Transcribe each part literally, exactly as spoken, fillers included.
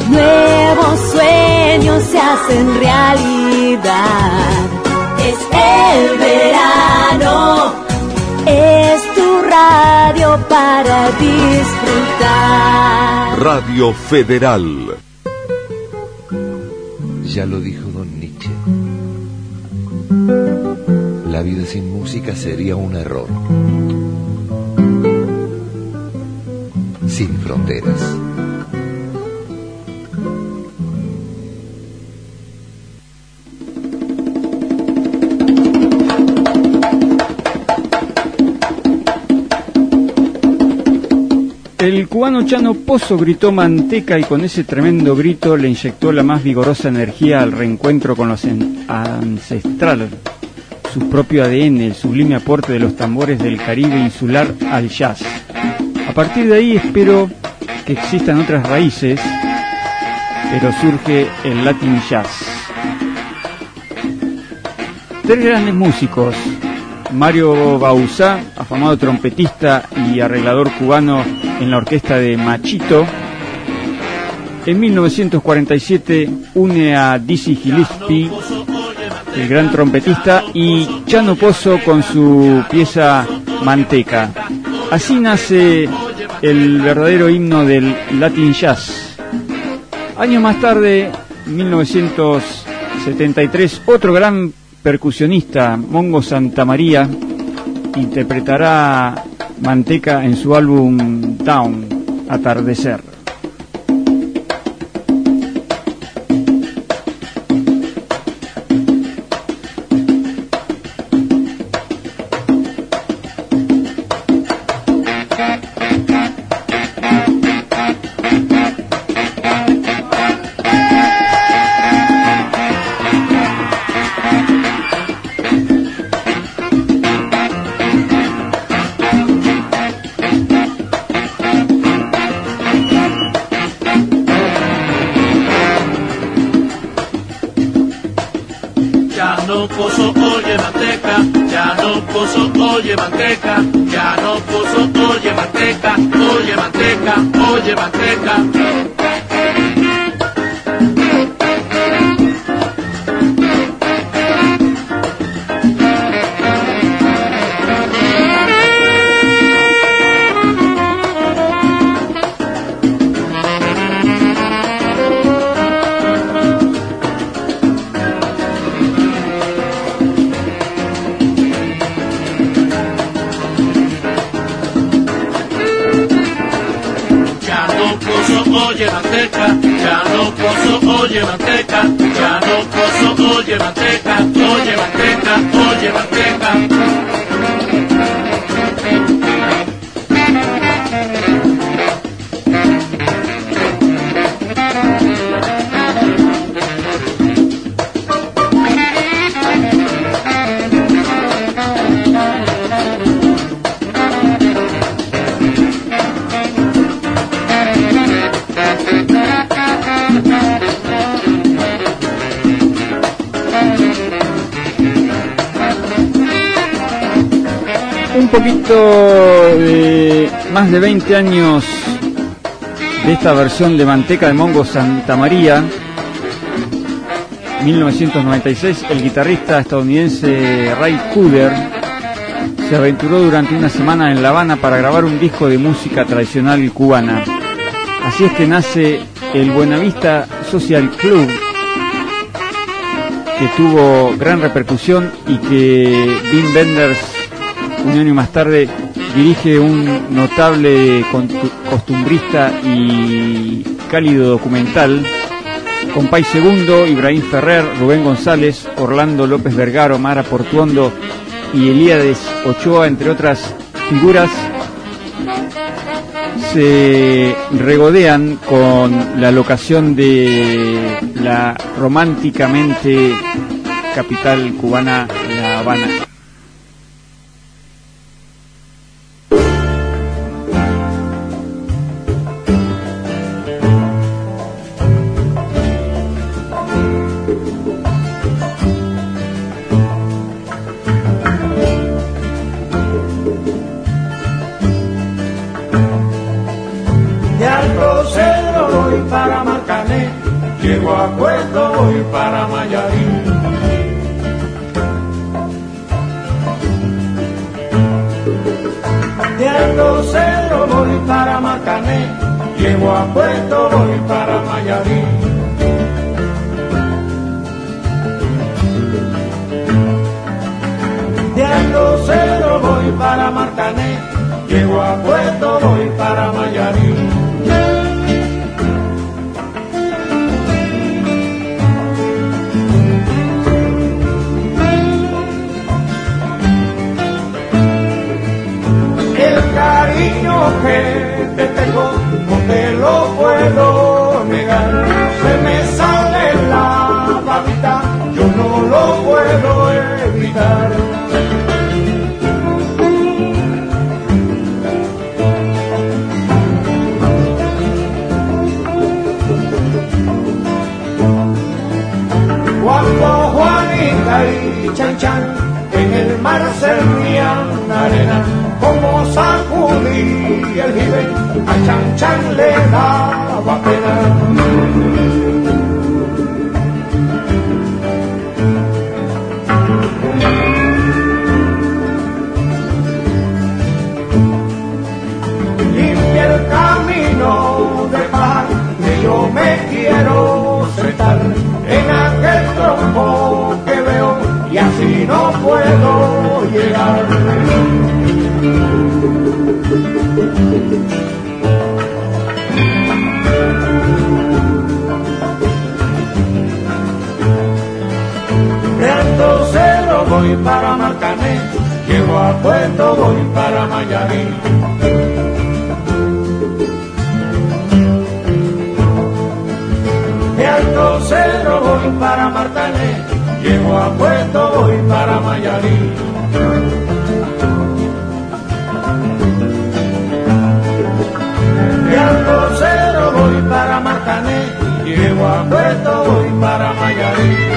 nuevos sueños se hacen realidad. Es el verano, es tu radio para disfrutar. Radio Federal. Ya lo dijo don Nietzsche. La vida sin música sería un error. Sin fronteras. El cubano Chano Pozo gritó manteca y con ese tremendo grito le inyectó la más vigorosa energía al reencuentro con los ancestrales, su propio A D N, el sublime aporte de los tambores del Caribe insular al jazz. A partir de ahí espero que existan otras raíces, pero surge el Latin Jazz. Tres grandes músicos, Mario Bauzá, afamado trompetista y arreglador cubano en la orquesta de Machito. En mil novecientos cuarenta y siete une a Dizzy Gillespie, el gran trompetista, y Chano Pozo con su pieza Manteca. Así nace el verdadero himno del Latin Jazz. Años más tarde, mil novecientos setenta y tres, otro gran percusionista, Mongo Santamaría, interpretará Manteca en su álbum Down, Atardecer. De más de veinte años de esta versión de Manteca de Mongo Santamaría. mil novecientos noventa y seis, el guitarrista estadounidense Ray Cooder se aventuró durante una semana en La Habana para grabar un disco de música tradicional cubana. Así es que nace el Buenavista Social Club, que tuvo gran repercusión y que Wim Wenders, un año más tarde, dirige un notable costumbrista y cálido documental con Pay Segundo, Ibrahim Ferrer, Rubén González, Orlando López Vergara, Mara Portuondo y Elíades Ochoa, entre otras figuras. Se regodean con la locación de la románticamente capital cubana, La Habana. Para marcar Marcané, llego a Puerto, voy para Mayarí. De Alto Cedro voy para Marcané, llego a Puerto, voy para Mayarí. De Alto Cedro voy para Marcané, llego a Puerto, voy para Mayarí. El cariño que te tengo no te lo puedo negar. Se me sale la babita, yo no lo puedo evitar. Cuando Juanita y Chan Chan en el mar se rían arena, como sacudí el jibe, a Chan Chan le daba pena. Limpia el camino de paz, que yo me quiero sentar en aquel tronco que veo y así no puedo llegar. De Alto Cedro voy para Marcané, llego a Puerto, voy para Mayarí. De Alto Cedro voy para Marcané, llego a Puerto, voy para Mayarí. De Alto Cedro voy para Marcané, llego a Puerto, voy para Mayarí.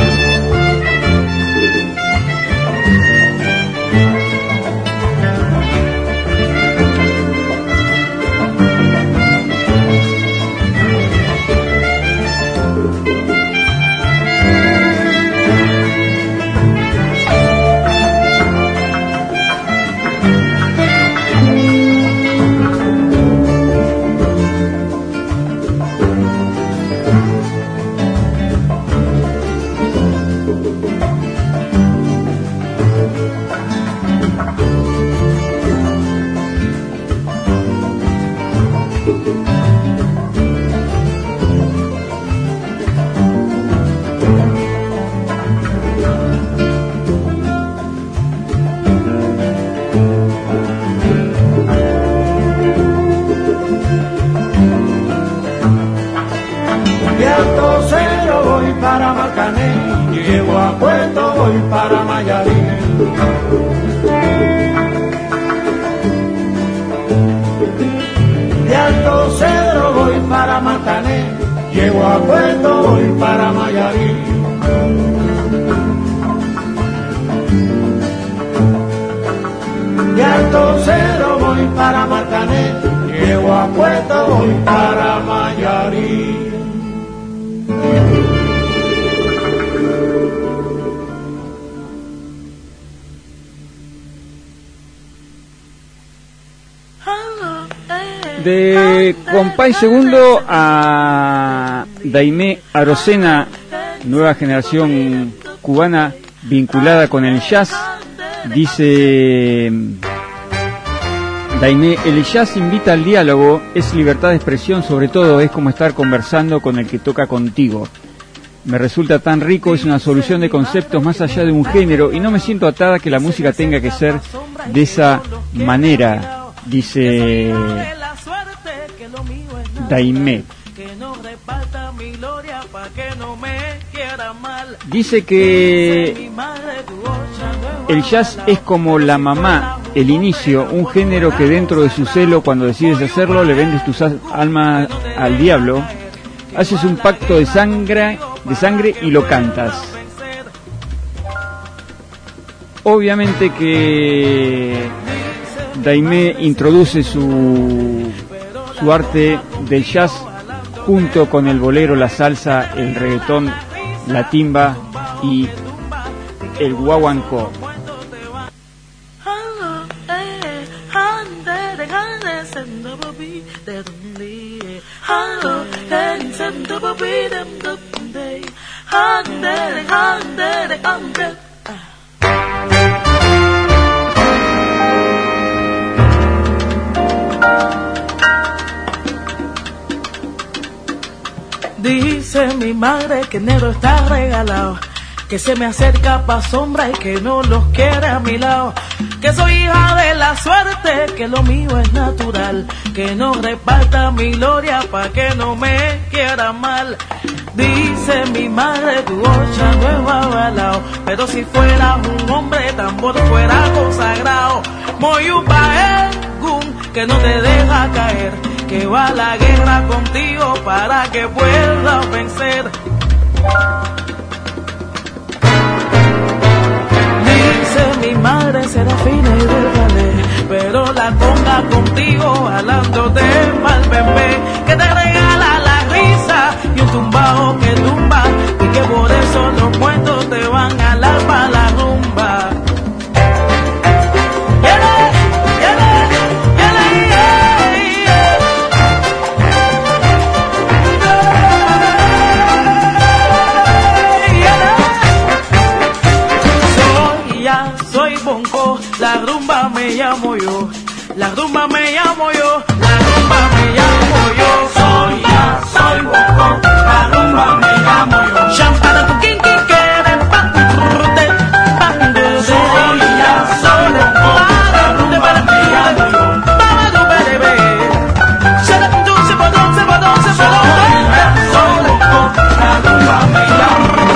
Para Marcané, llego a Puerto, voy para Mayarí. De Alto Cedro voy para Marcané, llego a Puerto, voy para Mayarí. De Alto Cedro voy para Marcané, llego a Puerto, voy para Mayarí. De Compay Segundo a Daimé Arocena, nueva generación cubana vinculada con el jazz, dice Daimé: el jazz invita al diálogo, es libertad de expresión, sobre todo es como estar conversando con el que toca contigo. Me resulta tan rico, es una solución de conceptos más allá de un género y no me siento atada que la música tenga que ser de esa manera, dice Daimé. Dice que el jazz es como la mamá, el inicio, un género que dentro de su celo, cuando decides hacerlo, le vendes tu alma al diablo, haces un pacto de sangre, de sangre y lo cantas. Obviamente que Daimé introduce su, su arte del jazz junto con el bolero, la salsa, el reggaetón, la timba y el guaguancó. Dice mi madre que enero está regalado, que se me acerca pa' sombra y que no los quiere a mi lado, que soy hija de la suerte, que lo mío es natural, que no reparta mi gloria pa' que no me quiera mal. Dice mi madre, tu ocha no es babalao, pero si fueras un hombre tambor fuera consagrado. Moyupa Egun, que no te deja caer, que va a la guerra contigo para que puedas vencer. Dice mi madre, será fina y delgade, pero la conga contigo jalándote pa'l bebé, que te regala la risa y un tumbao que tumba, y que por eso los muertos te van a la pa' la rumba. La rumba me llamo yo, la rumba me llamo yo, la rumba me llamo yo. Soy ya, soy Bongo, la rumba me llamo yo. Champana tu kinki quiere pa tu pa. Soy ya, soy Bongo, la rumba me llamo yo. Vamos tu bebé, se la tu se podó, se podó, se podó. Soy ya, soy Bongo, la rumba me llamo yo.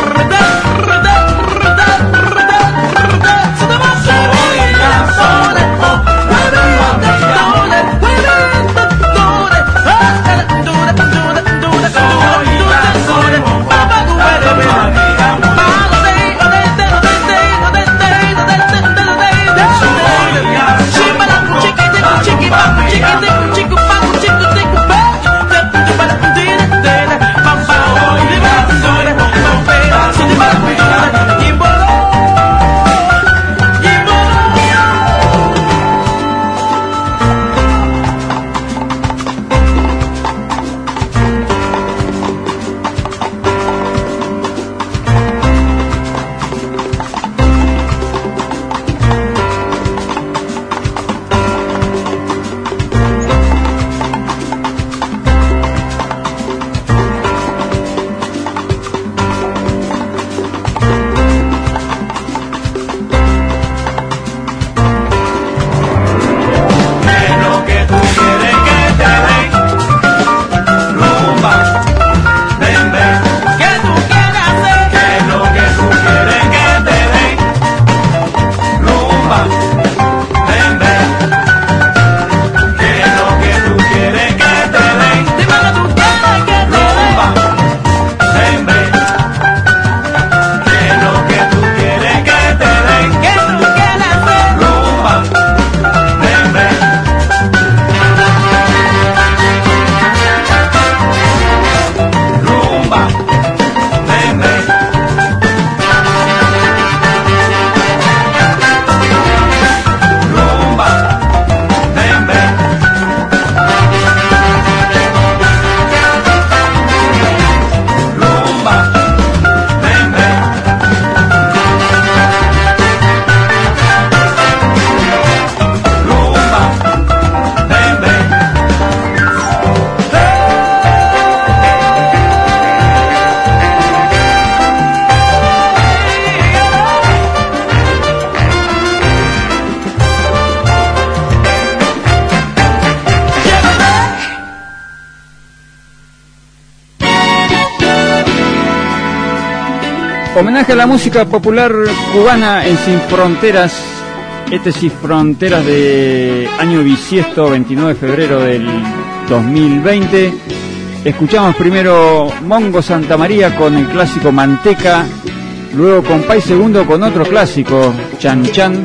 Homenaje a la música popular cubana en Sin Fronteras. Este Sin Fronteras de año bisiesto, veintinueve de febrero del dos mil veinte. Escuchamos primero Mongo Santa María con el clásico Manteca, luego Compay Segundo con otro clásico, Chan Chan,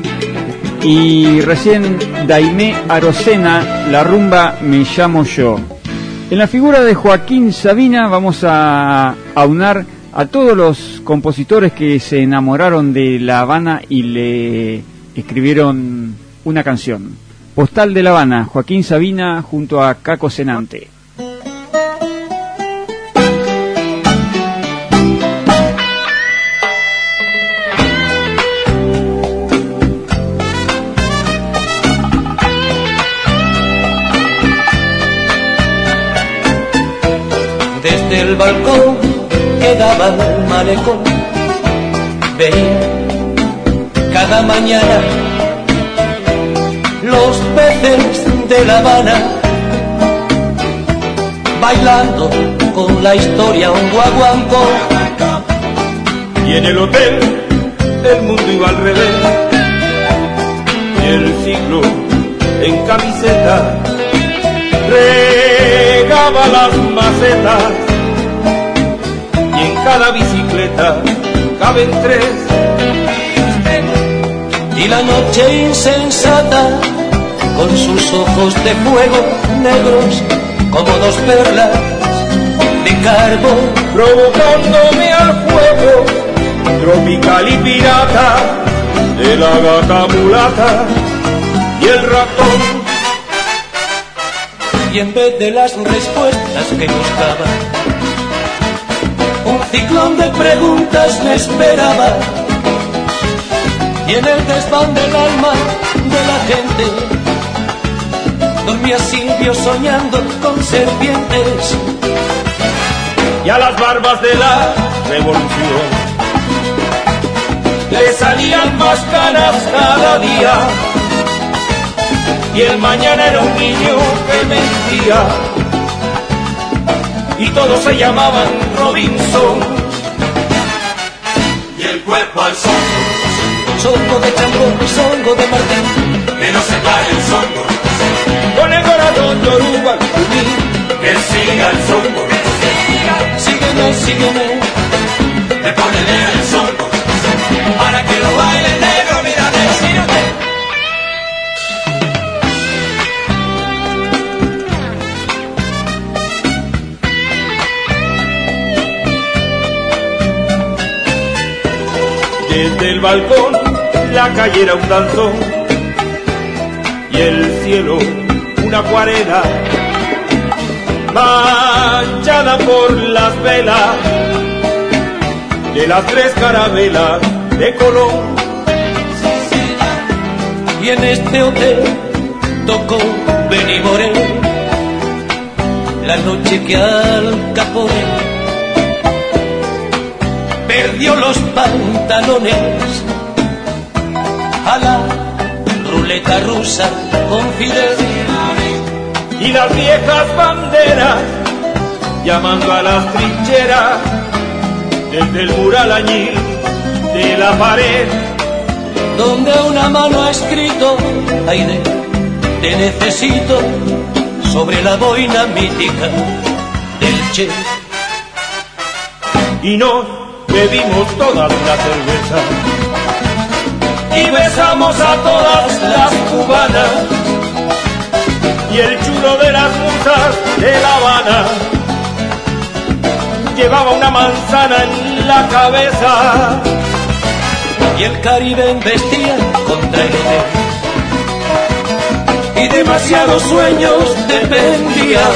y recién Daimé Arocena, La rumba me llamo yo. En la figura de Joaquín Sabina vamos a aunar a todos los compositores que se enamoraron de La Habana y le escribieron una canción. Postal de La Habana, Joaquín Sabina junto a Caco Senante. Desde el balcón que daba al malecón veía cada mañana los peces de La Habana bailando con la historia un guaguancó. Y en el hotel el mundo iba al revés, y el siglo en camiseta regaba las macetas, y en cada bicicleta caben tres. Y la noche insensata, con sus ojos de fuego negros como dos perlas de carbón, provocándome al fuego tropical y pirata de la gata mulata y el ratón. Y en vez de las respuestas que buscaba, un ciclón de preguntas me esperaba. Y en el desván del alma de la gente dormía Silvio soñando con serpientes. Y a las barbas de la revolución le salían más canas cada día, y el mañana era un niño que mentía, y todos se llamaban Robinson. Y el cuerpo al sol, songo de Chambón, songo de Martín, que no se pare el songo, con el corazón yoruba, que siga el songo, sígueme, sígueme, le ponele el songo, para que lo baile el negro, mira, decírate. Desde el balcón la calle era un danzón, y el cielo una acuarela manchada por las velas de las tres carabelas de Colón. Y en este hotel tocó Benny Moré, la noche que Al Capone perdió los pantalones a la ruleta rusa con Fidel. Y las viejas banderas llamando a las trincheras desde el mural añil de la pared, donde una mano ha escrito Aide, te necesito, sobre la boina mítica del Che. Y nos bebimos toda una cerveza y besamos a todas las cubanas, y el chulo de las musas de La Habana llevaba una manzana en la cabeza, y el Caribe embestía contra el hotel, y demasiados sueños dependían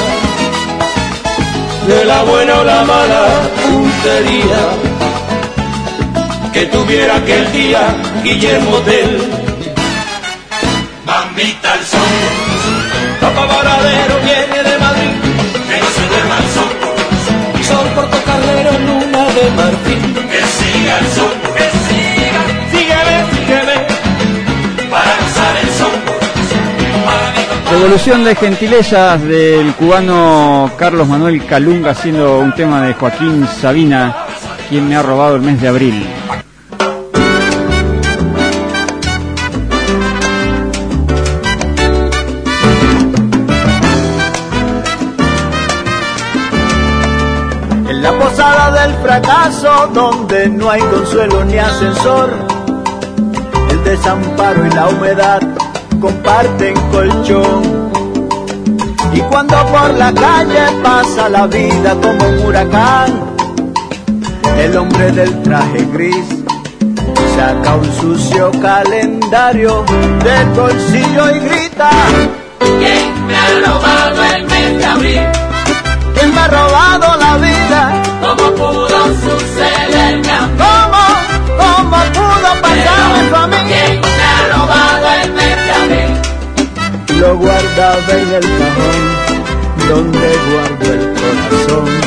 de la buena o la mala puntería que tuviera aquel día Guillermo Tell. Mamita el songo, Papá Varadero viene de Madrid, que no se duerma el songo, Sol Portocarrero, luna de marfil, que siga el songo, que siga, sígueme, sígueme, para gozar el songo, para mi compadre. Revolución de gentilezas del cubano Carlos Manuel Calunga haciendo un tema de Joaquín Sabina, quien me ha robado el mes de abril. En la posada del fracaso, donde no hay consuelo ni ascensor, el desamparo y la humedad comparten colchón. Y cuando por la calle pasa la vida como un huracán, el hombre del traje gris saca un sucio calendario del bolsillo y grita: ¿quién me ha robado el mes de abril? ¿Quién me ha robado la vida? ¿Cómo pudo sucederme a mí? ¿Cómo? ¿Cómo pudo pasarme eso a mí? ¿Quién me ha robado el mes de abril? Lo guardaba en el cajón donde guardo el corazón.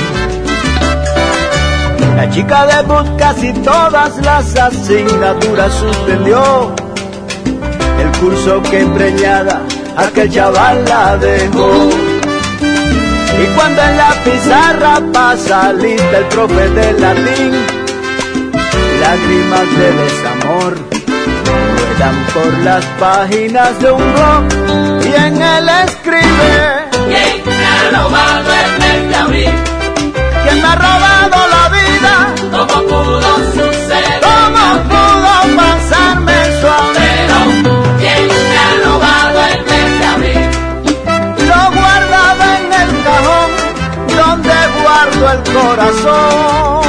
La chica de bus casi todas las asignaturas suspendió. El curso que preñada aquel chaval la dejó. Y cuando en la pizarra pasa lista el profe de latín, lágrimas de desamor ruedan por las páginas de un blog y en él escribe: ¿quién me ha robado el mes de abril? ¿Quién me ha robado la vida? ¿Cómo pudo suceder? ¿Cómo pudo pasarme eso a mí? Pero ¿quién me ha robado el mes de abril? Lo guardaba en el cajón donde guardo el corazón.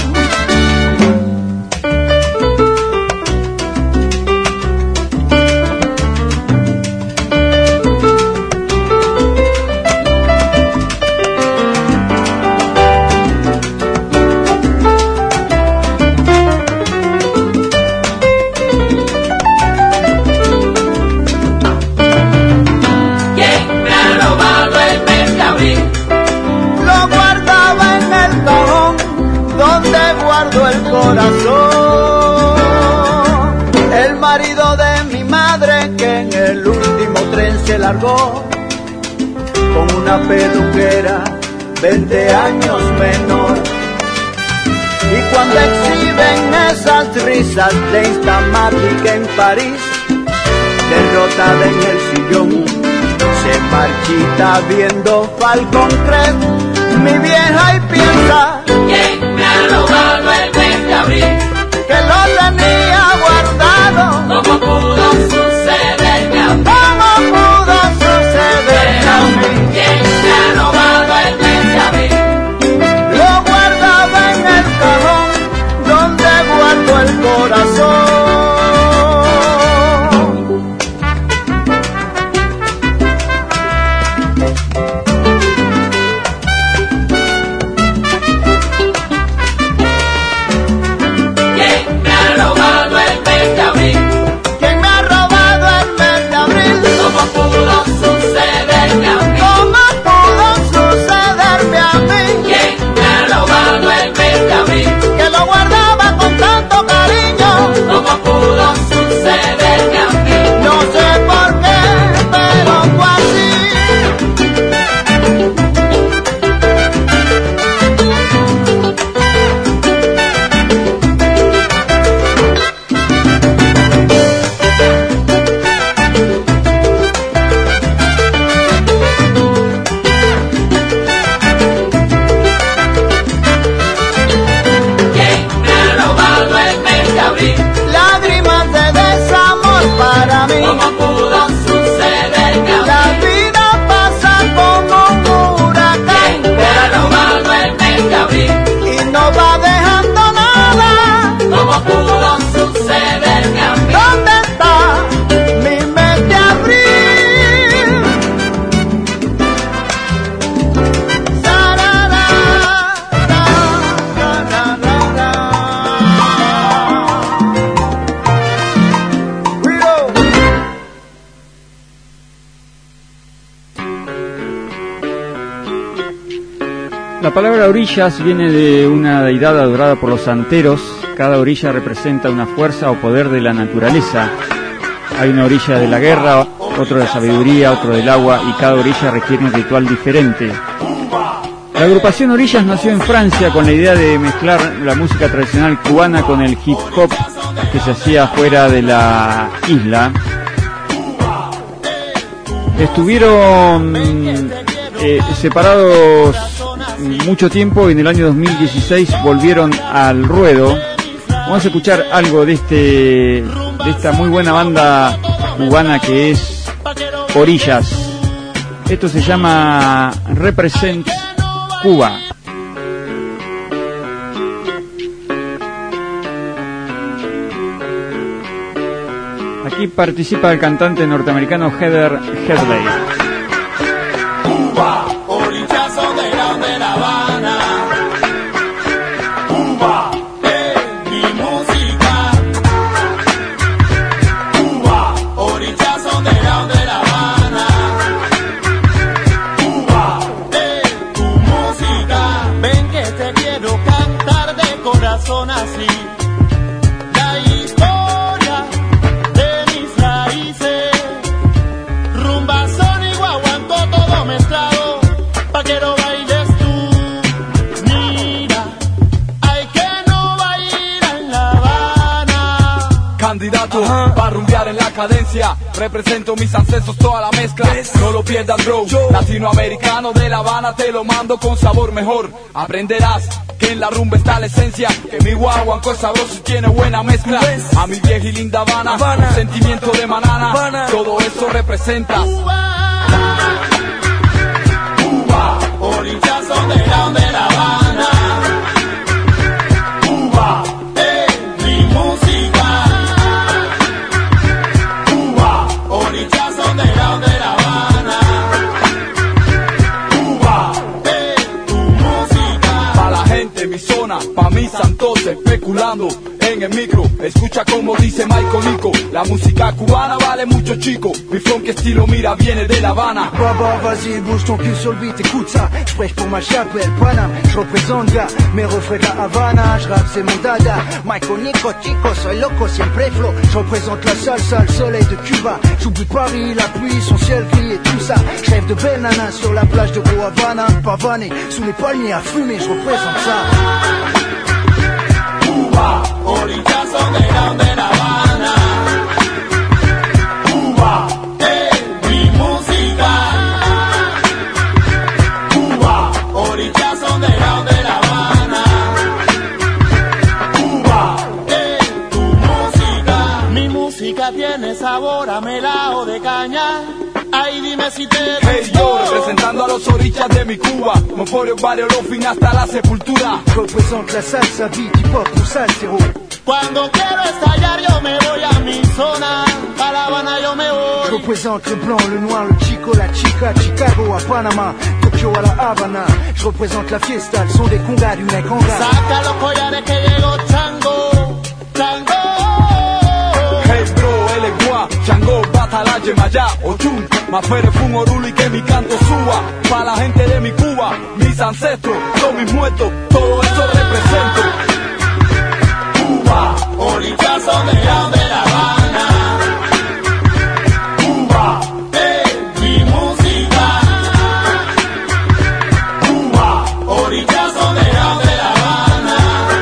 El corazón, el marido de mi madre que en el último tren se largó con una peluquera veinte años menor. Y cuando exhiben esas risas de Instamatic en París, derrotada en el sillón, se marchita viendo Falcon Crest, mi vieja, y piensa: ¿quién me ha robado el mes de abril? Que lo tenía guardado. ¿Cómo pudo sucederme a mí? ¿Cómo pudo sucederme a mí? ¿Quién me ha robado el mes de abril? Lo guardaba en el cajón donde guardo el corazón. La palabra orillas viene de una deidad adorada por los santeros. Cada orilla representa una fuerza o poder de la naturaleza. Hay una orilla de la guerra, otro de la sabiduría, otro del agua, y cada orilla requiere un ritual diferente. La agrupación Orillas nació en Francia con la idea de mezclar la música tradicional cubana con el hip hop que se hacía fuera de la isla. Estuvieron eh, separados mucho tiempo y en el año dos mil dieciséis volvieron al ruedo. Vamos a escuchar algo de este de esta muy buena banda cubana que es Orillas. Esto se llama Represent Cuba. Aquí participa el cantante norteamericano Heather Headley. Cuba, orillazo de la, de La Habana. Cuba es mi música. Cuba, orillazo de la, de La Habana. Cuba es tu música. Ven que te quiero cantar de corazón así. Candidato para rumbear en la cadencia, represento mis ancestros, toda la mezcla. No lo pierdas, bro. Latinoamericano de La Habana, te lo mando con sabor mejor. Aprenderás que en la rumba está la esencia, que mi guaguancó es sabroso y tiene buena mezcla. A mi vieja y linda Habana, Habana. Sentimiento de manana, Habana. Todo eso representa Cuba, Cuba, orillazo de la, de La Habana. Cuba es mi música. Cuba, orillazo de la, de La Habana. Cuba es tu música. Pa' la gente, mi zona, pa' mis santos especulando en el micro, escucha como dice Michael Nico. La música cubana vale mucho, chico. Mi funk estilo, mira, viene de La Habana. Baba, vas-y, bouge ton cul sur le beat, écoute ça. J'prêche pour ma chapelle, Paname. J'représente ya, mes refrains de La Habana. J'rappe, c'est mon dada. Michael Nico, chico, soy loco, siempre flow. J'représente la salsa, le soleil de Cuba. J'oublie Paris, la pluie, son ciel gris et tout ça. J'rêve de belles nanas sur la plage de Gros Havana. Pavané, sous les palmiers à fumer, j'représente ça. Cuba, orillazo de la, de La Habana. Cuba es mi música. Cuba, orillazo de la, de La Habana. Cuba es tu música. Mi música tiene sabor a melao de caña. Ay, dime si te gustó. Hey yo, representando a los orillas de mi Cuba. Moforio, barrio, fin hasta la sepultura. Représente la salsa, beat, hip hop, pour salsero. Cuando quiero estallar yo me voy a mi zona. A La Habana yo me voy. Représente le blanc, le noir, le chico, la chica. Chicago a Panama, Tokyo a La Habana. Je représente la fiesta, le son des congas du nec en gras. Saca los collares que llegó Chango, Chango. Hey bro, él es guá, Chango, Batala, Yemayá, Ochun. Más fuerte fue un oruli que mi canto suba. Pa' la gente de mi Cuba, mis ancestros, son mis muertos, todo eso represento. Cuba, orillazo de la, de La Habana. Cuba es mi música. Cuba, orillazo de la, de La Habana.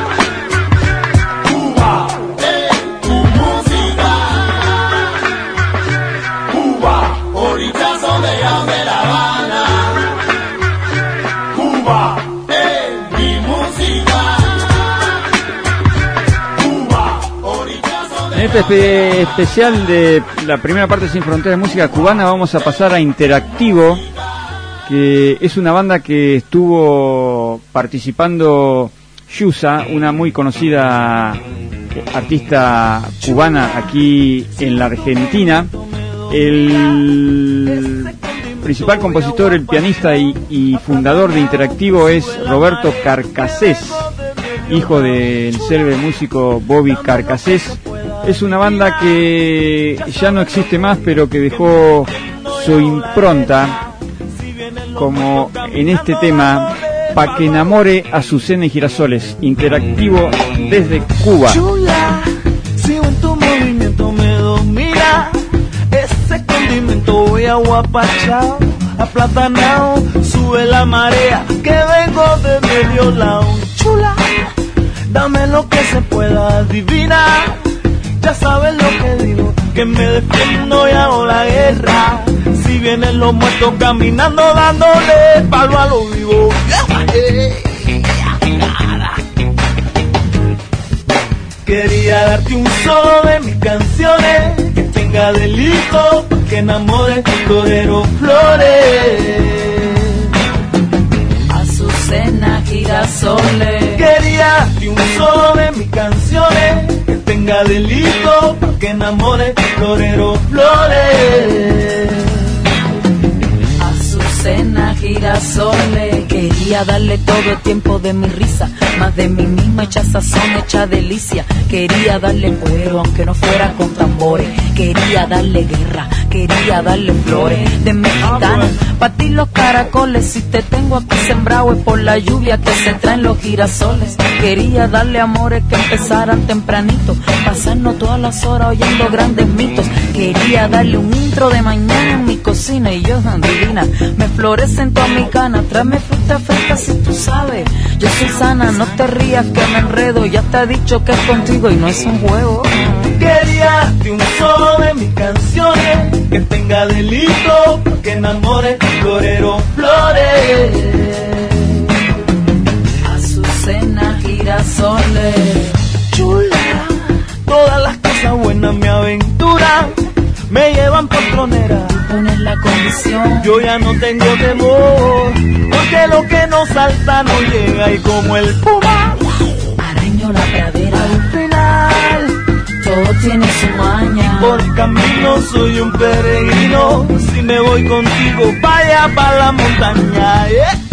Cuba es tu música. Cuba, orillazo de la, de La Habana. Cuba es mi música. En este espe- especial de la primera parte Sin Fronteras de Música Cubana vamos a pasar a Interactivo, que es una banda que estuvo participando Yusa, una muy conocida artista cubana aquí en la Argentina. El principal compositor, el pianista y, y fundador de Interactivo es Roberto Carcassés, hijo del célebre músico Bobby Carcassés. Es una banda que ya no existe más, pero que dejó su impronta, como en este tema, Pa' que enamore a Azucena y Girasoles. Interactivo desde Cuba. Chula, si en tu movimiento me domina, ese condimento voy a guapachao, aplatanao, sube la marea, que vengo de medio lado. Chula, dame lo que se pueda adivinar. Ya sabes lo que digo, que me defiendo y hago la guerra. Si vienen los muertos caminando dándole palo a los vivos. Quería darte un solo de mis canciones que tenga delito, que enamore Torero Flores. Azucena, girasoles. Quería que un solo de mis canciones que tenga delito que enamore Torero Flores. Azucena, girasoles. Quería darle todo el tiempo de mi risa, más de mí misma hecha sazón, hecha delicia. Quería darle cuero aunque no fuera con tambores. Quería darle guerra, quería darle flores de mi gitana. Pa' ti los caracoles, si te tengo aquí sembrado es por la lluvia que se traen los girasoles. Quería darle amores que empezaran tempranito, pasarnos todas las horas oyendo grandes mitos. Quería darle un intro de mañana en mi cocina y yo, divina, me florecen todas mis ganas. Tráeme fruta fresca si tú sabes, yo soy sana, no te rías que me enredo. Ya te he dicho que es contigo y no es un juego. Quería de un solo de mis canciones que tenga delito que enamore Torero Flores. Azucena, girasoles. Chula, todas las cosas buenas me aventuran, me llevan por tronera. Pones la condición, yo ya no tengo temor, porque lo que no salta no llega y como el puma araño la pradera. Al final todo tiene su maña. Por camino soy un peregrino, si me voy contigo vaya para la montaña.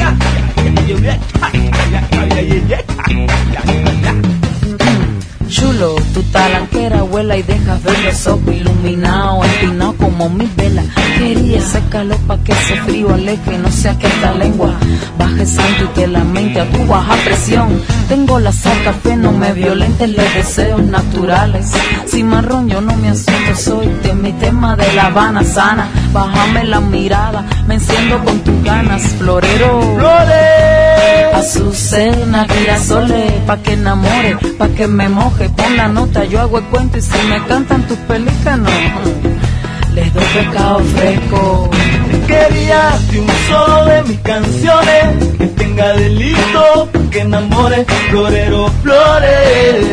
Chulo, tu talanquera vuela y dejas ver los ojos iluminados, empinados como mis velas. Quería ese calor pa' que ese frío aleje, no sea que esta lengua baje santo y que la mente a tu baja presión. Tengo la sal café, no me violenten los deseos naturales. Si marrón yo no me asusto, soy de mi tema de La Habana sana. Bájame la mirada, me enciendo con tus ganas, florero. Flores, Azucena, girasoles, pa' que enamore, pa' que me moje. Pon la nota, yo hago el cuento y si me cantan tus pelícanos, les doy pescado fresco. Quería de un solo de mis canciones que tenga delito que enamore Torero Flores.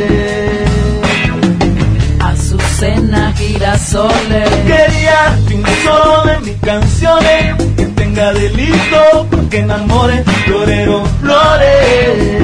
Azucena, girasoles. Quería de un solo de mis canciones que tenga delito que enamore Torero Flores.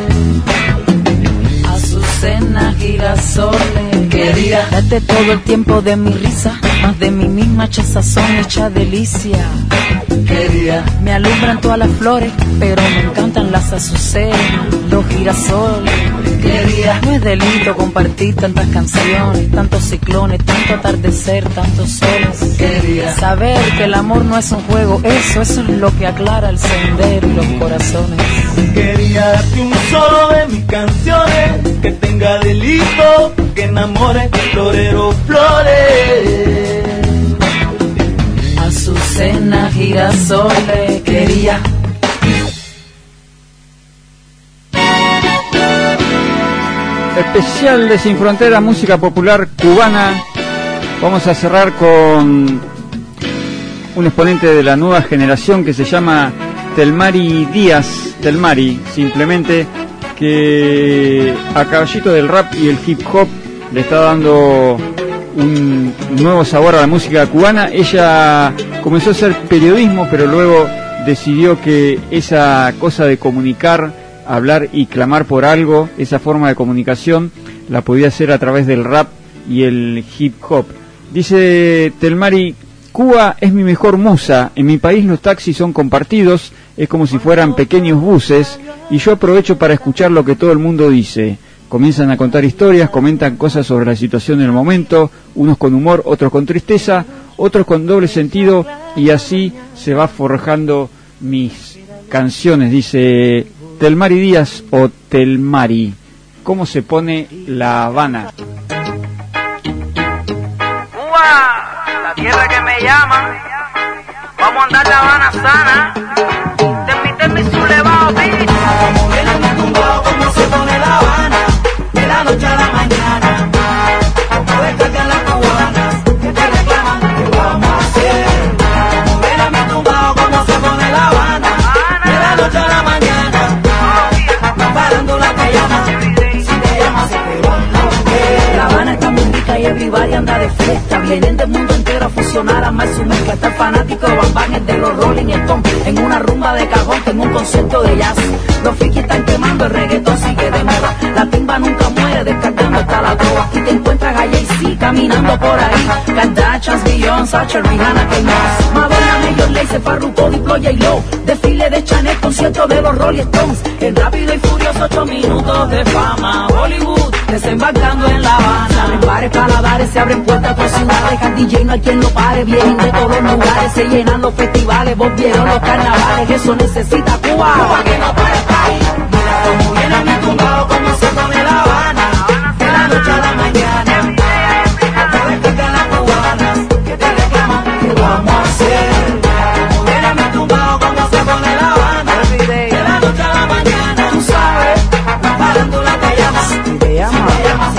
Azucena, girasoles. Quería darte todo el tiempo de mi risa, más de mí misma hecha sazón, hecha delicia. Quería, me alumbran todas las flores, pero me encantan las azucenas, los girasoles. Quería, no es delito compartir tantas canciones, tantos ciclones, tanto atardecer, tantos soles. Quería, saber que el amor no es un juego, eso, eso es lo que aclara el sendero y los corazones. Quería darte un solo de mis canciones que tenga delito que enamore Torero Flores. Azucena, girasoles. Quería. Especial de Sin Frontera, música popular cubana. Vamos a cerrar con un exponente de la nueva generación que se llama Telmari Díaz, Telmari, simplemente, que a caballito del rap y el hip hop le está dando un nuevo sabor a la música cubana. Ella comenzó a hacer periodismo, pero luego decidió que esa cosa de comunicar, hablar y clamar por algo, esa forma de comunicación, la podía hacer a través del rap y el hip hop. Dice Telmari: Cuba es mi mejor musa, en mi país los taxis son compartidos, es como si fueran pequeños buses, y yo aprovecho para escuchar lo que todo el mundo dice. Comienzan a contar historias, comentan cosas sobre la situación del momento, unos con humor, otros con tristeza, otros con doble sentido, y así se va forjando mis canciones. Dice Telmari Díaz o Telmari. ¿Cómo se pone La Habana? Cuba, la tierra que me llama, vamos a andar La Habana sana. Termi, termi, su levado, Vamos a ver a mi tumbao cómo se pone La Habana, de la noche a la mañana. A ver cargan las cubanas, que te reclaman, ¿qué vamos a hacer? Vamos a ver a mi tumbao cómo se pone La Habana, de la noche a la mañana. No parando la te llama, si te llama se te van los pies. La Habana está muy rica y everybody anda de fiesta, vienen del mundo entero quiero fusionar a más su mezcla. Estar fanático de Bam Bam, el de los Rolling Stones, en una rumba de cajón, en un concierto de jazz. Los frikis están quemando, el reggaetón sigue de moda. La timba nunca muere, descargando hasta la trova. Aquí te encuentras a Jay-Z caminando por ahí. Kardashians, Beyoncé, Sacher, Rihanna, que más. Madonna, Major Lazer, Farruko, Diplo, J-Lo. Desfile de Chanel, concierto de los Rolling Stones. El rápido y furioso, ocho minutos de fama. Hollywood, desembarcando en La Habana. En bares, paladares, se abren puertas por ciudades. Al D J no hay quien lo pare. Vienen de todos los lugares, se llenan los festivales. Volvieron los carnavales, eso necesita Cuba. Cuba que no para el país. Mira cómo viene mi tumbado, como se pone La Habana. De la noche a la mañana. Hasta descargan las cubanas que te reclaman. ¿Qué vamos a hacer? Mira cómo viene mi tumbado, como se pone La Habana. De la noche a la mañana. Tú sabes, la farándula te llama. Te llama, te llama.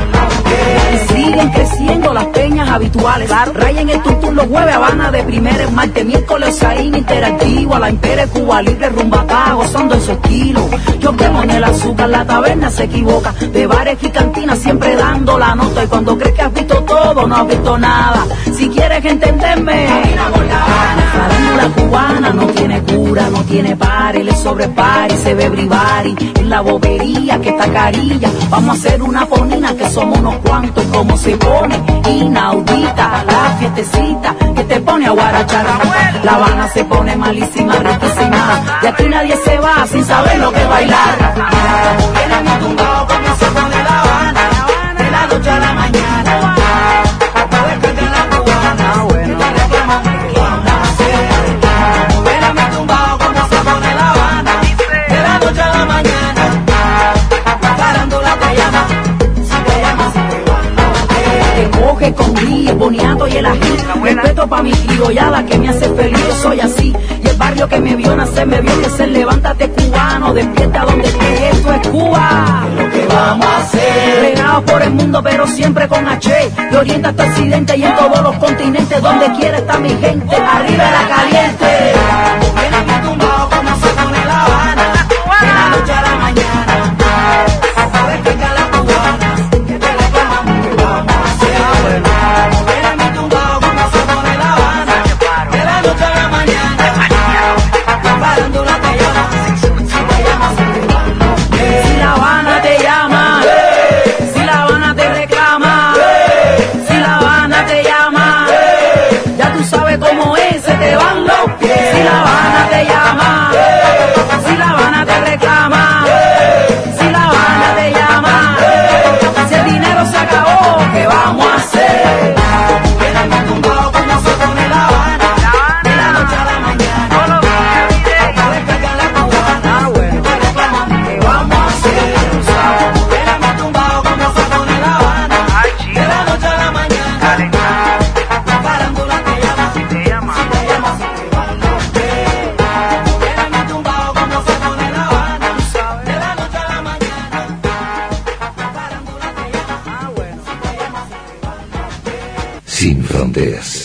Y siguen creciendo las peñas habituales. Rayen el tuntún los jueves, Habana de primera en martes, miércoles Saín interactivo, a la Impere, Cuba Libre, Rumbatá, gozando en su estilo. Yo quemo en el azúcar, la taberna se equivoca, de bares y cantinas siempre dando la nota. Y cuando crees que has visto todo, no has visto nada. Si quieres entenderme, la farándula cubana no tiene cura, no tiene pare, le sobrepare, se ve bribari en la bobería que está carilla. Vamos a hacer una ponina que somos unos cuantos, y como se pone inaudita la fiestecita que te pone a guarachar. La Habana se pone malísima, riquísima, y aquí nadie se va sin saber lo que bailar. Mira cómo viene mi tumbao, como se pone La Habana, de la noche a la mañana. Hasta descargan la cubana, bueno, te reclaman, ¿qué vamos a hacer? Mira cómo viene mi tumbao, como se pone La Habana, de la noche a la mañana. La farándula te llama, si te llama, si te llama. Te coge con guía, el boniato y el ají. Respeto pa' mi criollada que me hace feliz, yo soy así. Y el barrio que me vio nacer me vio crecer. Levántate cubano, despierta donde estés, esto es Cuba. ¿Qué es lo que vamos a hacer? Regados por el mundo pero siempre con H. De oriente hasta occidente y en todos los continentes, donde quiera está mi gente, arriba la caliente. Viene mi tumbao, como se pone La Habana, de la noche a la mañana. Hasta descargan las cubanas que te reclaman, ¿qué vamos a hacer? Viene mi tumbao, como se pone La Habana, de la noche a la mañana. La farándula te llama, si te llama, si La Habana te llama, si La Habana te reclama, si La Habana te llama, ya tú sabes cómo es, se te van los pies. Si La Habana te llama, si La Habana te reclama, si La Habana te llama, si el dinero se acabó, ¿qué vamos a hacer? Viene mi tumbao, como se pone La Habana, de la noche a la mañana. Hasta descargan la cubana, bueno, te reclaman, ¿qué vamos a hacer? Tú sabes, viene mi tumbao, como se pone La Habana, de la noche a la mañana. La farándula te llama, si te llama, si te llama, si te van los pies. Viene mi tumbao, como se pone La Habana, de la noche a la mañana. La farándula te llama, ah bueno, si te llama, si te van los pies. Sin fronteras.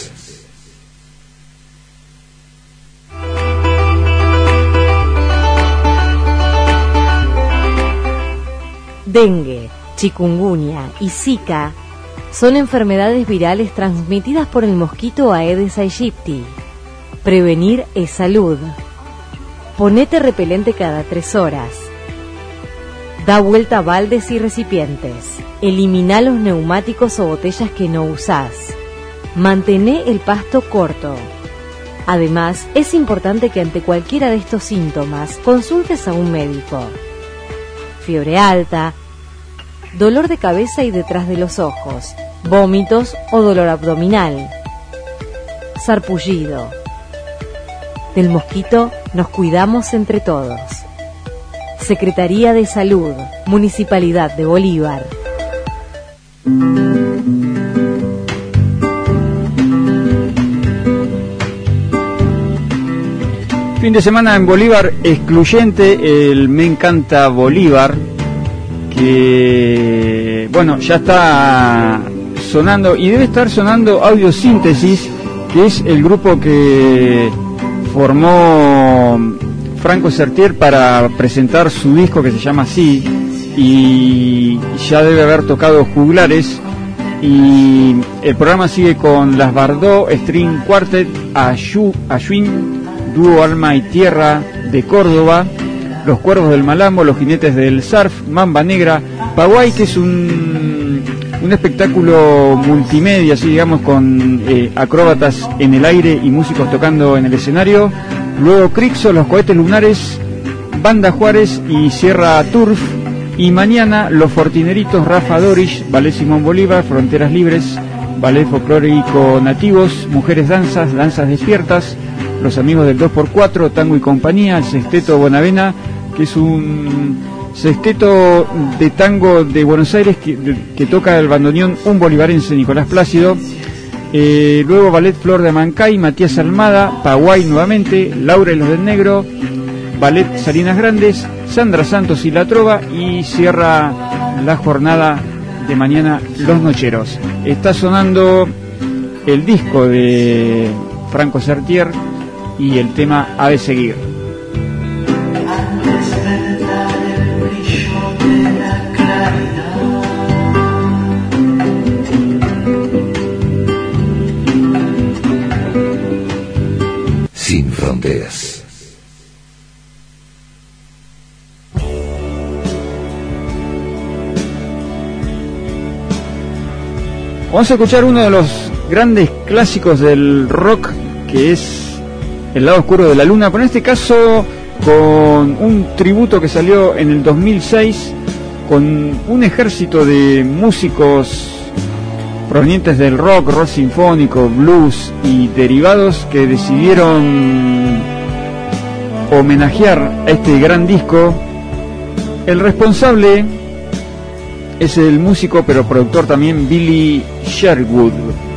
Dengue, chikungunya y Zika son enfermedades virales transmitidas por el mosquito Aedes aegypti. Prevenir es salud. Ponete repelente cada tres horas. Da vuelta a baldes y recipientes. Elimina los neumáticos o botellas que no usás. Mantené el pasto corto. Además, es importante que ante cualquiera de estos síntomas consultes a un médico. Fiebre alta, dolor de cabeza y detrás de los ojos, vómitos o dolor abdominal, sarpullido. Del mosquito nos cuidamos entre todos. Secretaría de Salud, Municipalidad de Bolívar. Fin de semana en Bolívar excluyente, el Me Encanta Bolívar, que bueno, ya está sonando y debe estar sonando Audiosíntesis, que es el grupo que formó Franco Sertier para presentar su disco que se llama así, y ya debe haber tocado Juglares, Y el programa sigue con las Bardot String Quartet, Ayu, Ayuín, Dúo Alma y Tierra de Córdoba, Los Cuervos del Malambo, Los Jinetes del Surf, Mamba Negra, Paguay, que es un, un espectáculo multimedia, así digamos, con eh, acróbatas en el aire y músicos tocando en el escenario. Luego Crixo, Los Cohetes Lunares, Banda Juárez y Sierra Turf. Y mañana Los Fortineritos, Rafa Dorish, Ballet Simón Bolívar, Fronteras Libres, Ballet Folclórico Nativos, Mujeres Danzas, Danzas Despiertas, Los Amigos del dos por cuatro, Tango y Compañía, el Sexteto Bonavena, que es un sexteto de tango de Buenos Aires que, que toca el bandoneón un bolivarense, Nicolás Plácido. Eh, luego Ballet Flor de Amancay, Matías Almada, Paguay nuevamente, Laura y los del Negro, Ballet Salinas Grandes, Sandra Santos y La Trova, y cierra la jornada de mañana Los Nocheros. Está sonando el disco de Franco Sertier y el tema Ha de Seguir. Sin fronteras. Vamos a escuchar uno de los grandes clásicos del rock, que es El Lado Oscuro de la Luna, pero en este caso con un tributo que salió en el dos mil seis con un ejército de músicos provenientes del rock, rock sinfónico, blues y derivados, que decidieron homenajear a este gran disco. El responsable es el músico pero productor también Billy Sherwood.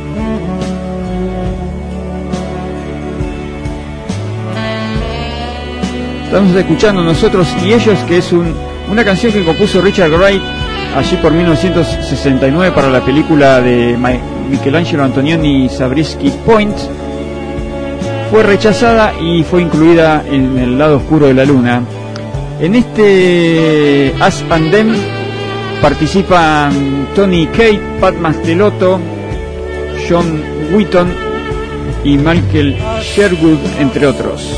Estamos escuchando Nosotros y Ellos, que es un, una canción que compuso Richard Wright allí por mil novecientos sesenta y nueve para la película de Michelangelo Antonioni, Zabriskie Point. Fue rechazada y fue incluida en El Lado Oscuro de la Luna. En este Us and Them participan Tony Kaye, Pat Mastelotto, John Wheaton y Michael Sherwood, entre otros.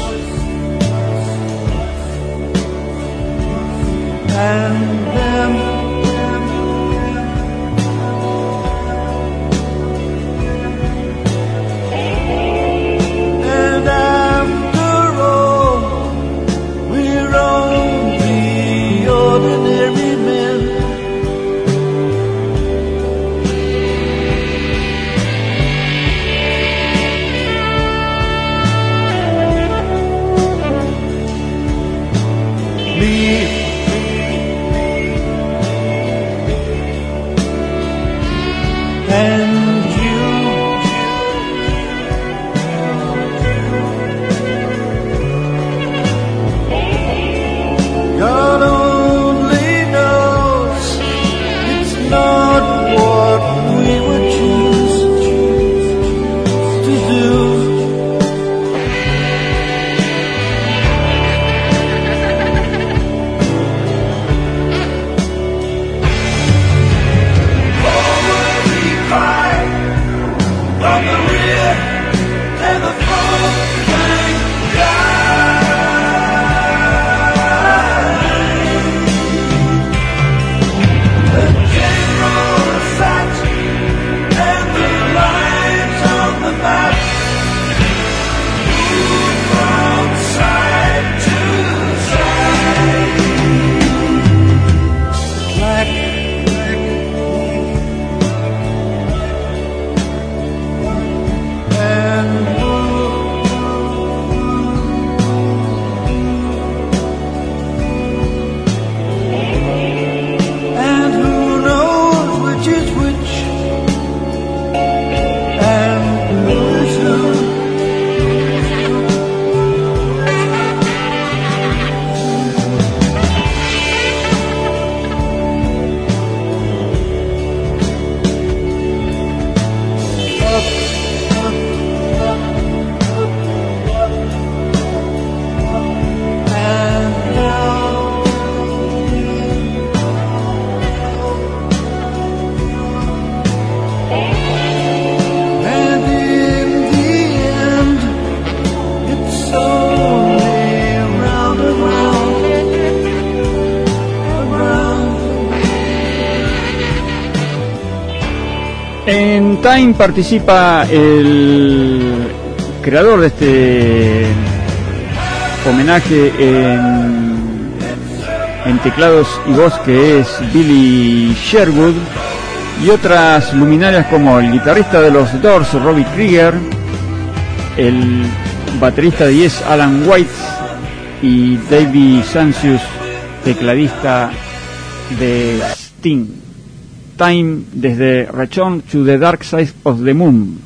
En Time participa el creador de este homenaje en, en teclados y voz, que es Billy Sherwood, y otras luminarias como el guitarrista de los Doors, Robbie Krieger, el baterista de Yes, Alan White, y David Sancius, tecladista de Sting. Time, desde Return to the Dark Side of the Moon.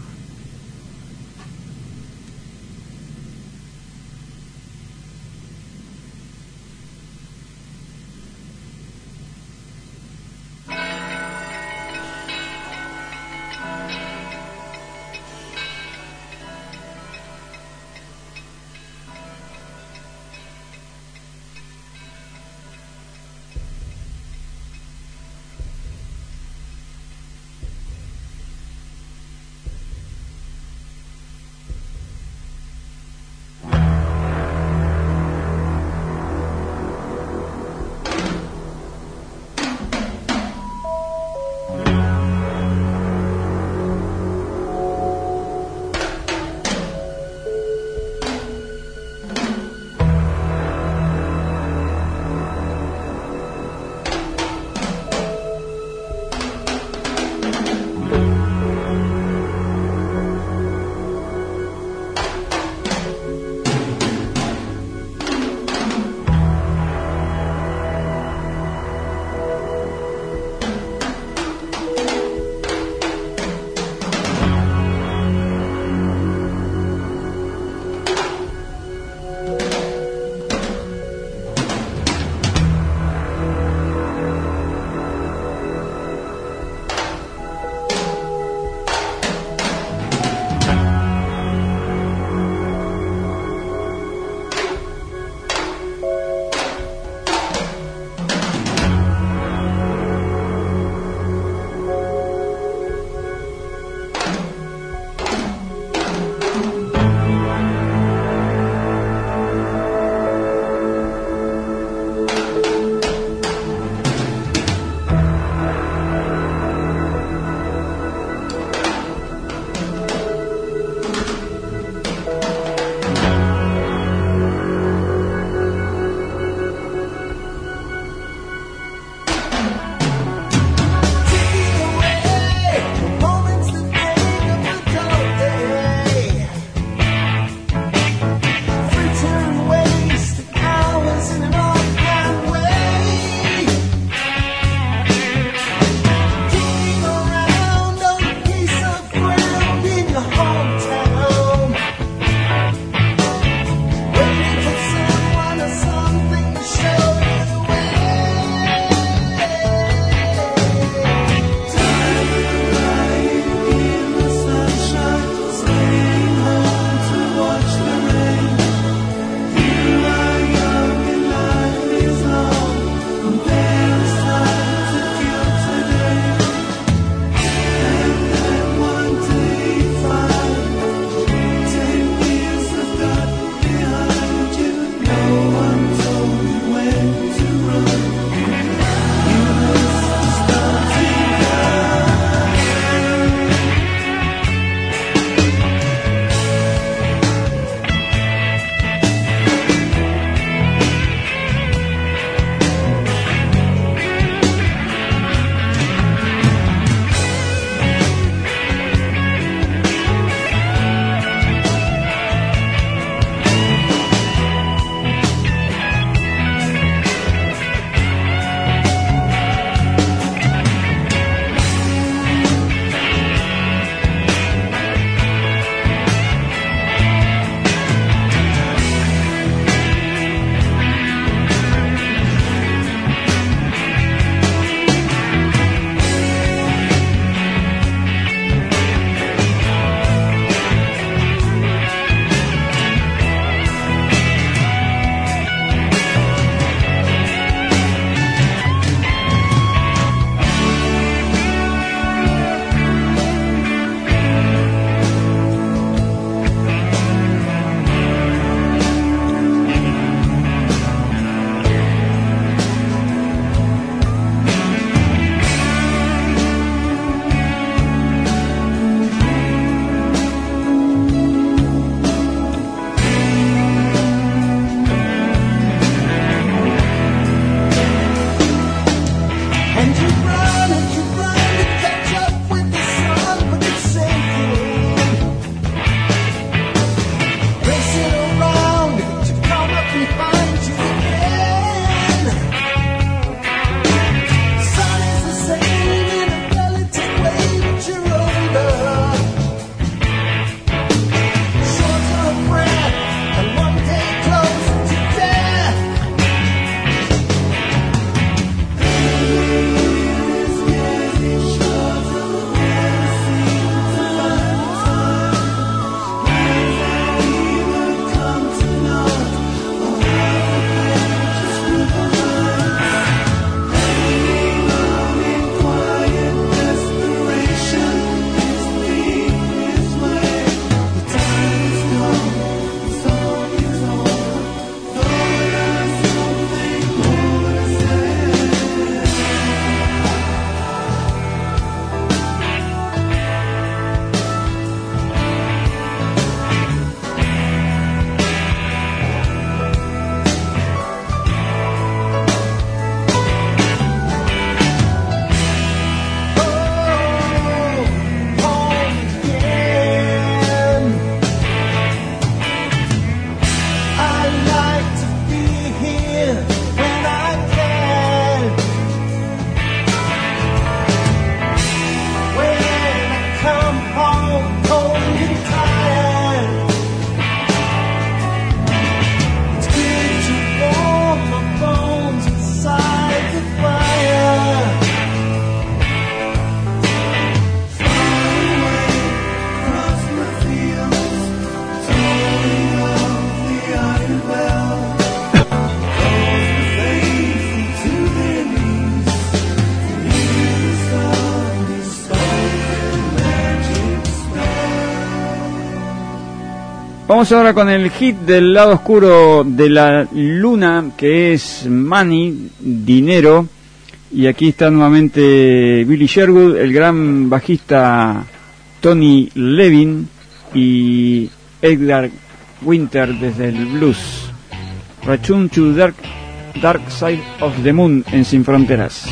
Vamos ahora con el hit del lado oscuro de la luna, que es Money, Dinero. Y aquí está nuevamente Billy Sherwood, el gran bajista Tony Levin y Edgar Winter desde el blues. Return to Dark, Dark Side of the Moon en Sin Fronteras.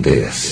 fronteras.